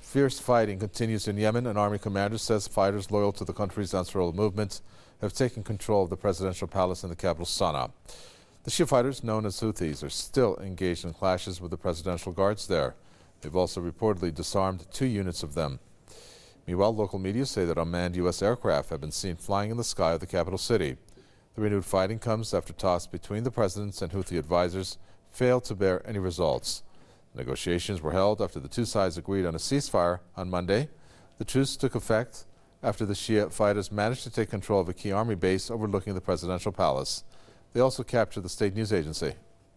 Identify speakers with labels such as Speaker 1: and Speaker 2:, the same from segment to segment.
Speaker 1: Fierce fighting continues in Yemen. An army commander says fighters loyal to the country's Ansarullah movement have taken control of the presidential palace in the capital, Sana'a. The Shia fighters, known as Houthis, are still engaged in clashes with the presidential guards there. They've also reportedly disarmed 2 units of them. Meanwhile, local media say that unmanned U.S. aircraft have been seen flying in the sky of the capital city. The renewed fighting comes after talks between the presidents and Houthi advisors failed to bear any results. Negotiations were held after the 2 sides agreed on a ceasefire on Monday. The truce took effect after the Shia fighters managed to take control of a key army base overlooking the presidential palace. They also captured the state news agency.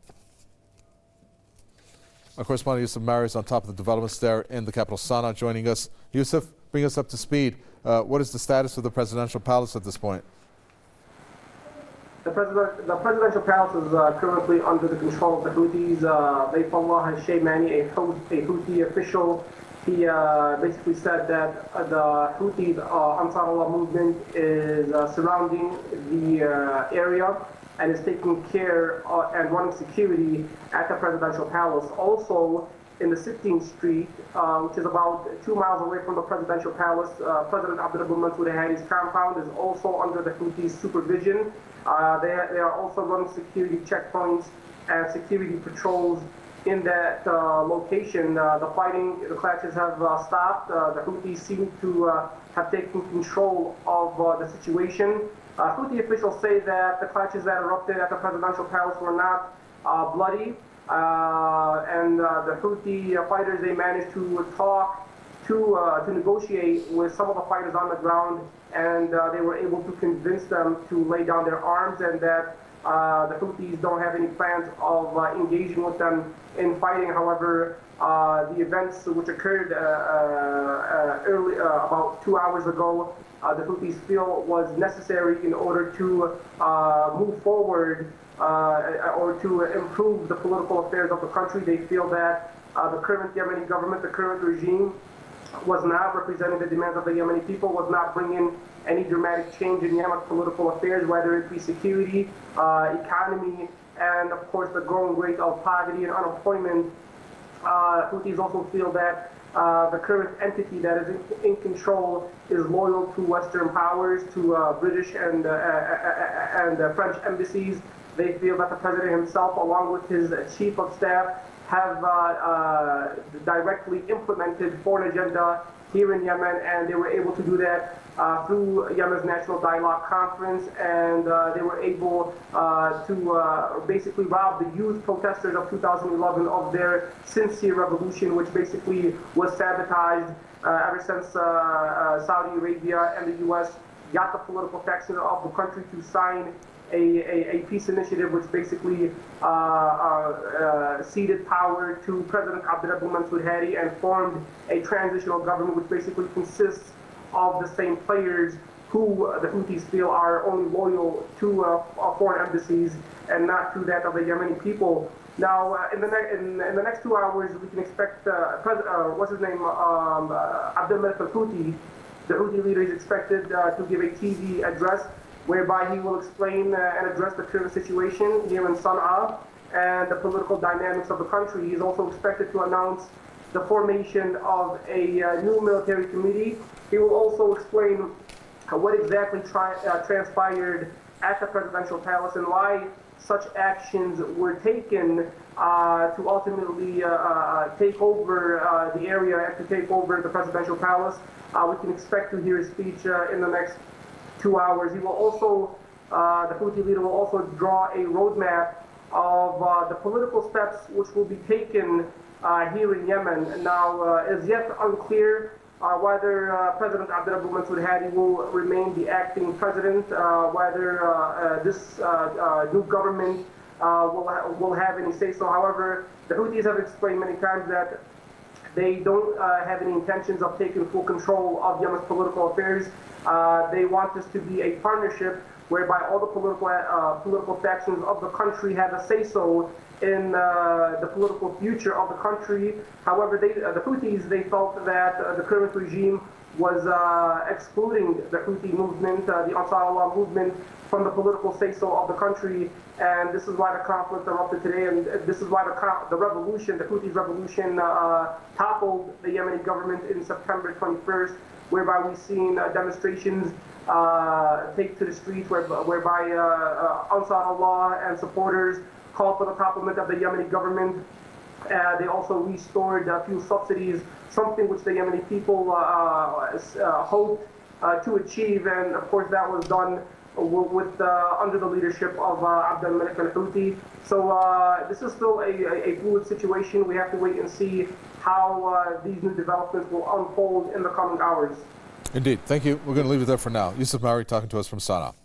Speaker 1: Our correspondent Yusuf Mari is on top of the developments there in the capital, Sana'a, joining us. Yusuf, bring us up to speed. What is the status of the presidential palace at this point?
Speaker 2: The presidential palace is currently under the control of the Houthis. Baytullah al-Shaymani, a Houthi official, he basically said that the Houthi Ansarullah movement is surrounding the area and is taking care and running security at the presidential palace. Also, in the 16th Street, which is about 2 miles away from the presidential palace, President Abdurrabbu Mansour Hadi's compound is also under the Houthis' supervision. They are also running security checkpoints and security patrols in that location. The clashes have stopped. The Houthis seem to have taken control of the situation. Houthi officials say that the clashes that erupted at the presidential palace were not bloody. And the Houthi fighters, they managed to talk, to negotiate with some of the fighters on the ground, and they were able to convince them to lay down their arms, and that the Houthis don't have any plans of engaging with them in fighting. However, the events which occurred early, about 2 hours ago, the Houthis feel was necessary in order to move forward or to improve the political affairs of the country. They feel that the current Yemeni government, the current regime, was not representing the demands of the Yemeni people, was not bringing any dramatic change in Yemen's political affairs, whether it be security, economy, and of course the growing rate of poverty and unemployment. Houthis also feel that the current entity that is in control is loyal to Western powers, to British and French embassies. They feel that the president himself, along with his chief of staff, have directly implemented foreign agenda here in Yemen, and they were able to do that through Yemen's National Dialogue Conference, and they were able to basically rob the youth protesters of 2011 of their sincere revolution, which basically was sabotaged ever since Saudi Arabia and the U.S. got the political factions of the country to sign a peace initiative, which basically ceded power to President Abdurrabbu Mansour Hadi and formed a transitional government, which basically consists of the same players who the Houthis feel are only loyal to foreign embassies and not to that of the Yemeni people. Now, in the next 2 hours, we can expect what's his name, Abdel Malik al-Houthi. The Houthi leader is expected to give a TV address whereby he will explain and address the current situation here in Sana'a and the political dynamics of the country. He is also expected to announce the formation of a new military committee. He will also explain what exactly transpired at the presidential palace and why such actions were taken to ultimately take over the area and to take over the presidential palace. We can expect to hear his speech in the next 2 hours. He will also, the Houthi leader will also draw a roadmap of the political steps which will be taken here in Yemen. Now, it is yet unclear whether President Abdurrabbu Mansour Hadi will remain the acting president, whether this new government will have any say-so. However, the Houthis have explained many times that they don't have any intentions of taking full control of Yemen's political affairs. They want this to be a partnership whereby all the political factions of the country have a say-so in the political future of the country. However, the Houthis, they felt that the current regime was excluding the Houthi movement, the Ansar Allah movement, from the political say-so of the country, and this is why the conflict erupted today, and this is why the revolution, the Houthi revolution, toppled the Yemeni government in September 21st, whereby we've seen demonstrations take to the streets, whereby Ansar Allah and supporters called for the topplement of the Yemeni government. They also restored fuel subsidies, something which the Yemeni people hoped to achieve, and of course that was done with under the leadership of Abd al-Malik al-Houthi. So this is still a fluid situation. We have to wait and see how these new developments will unfold in the coming hours.
Speaker 1: Indeed. Thank you. We're going to leave it there for now. Yusuf Mari talking to us from Sana'a.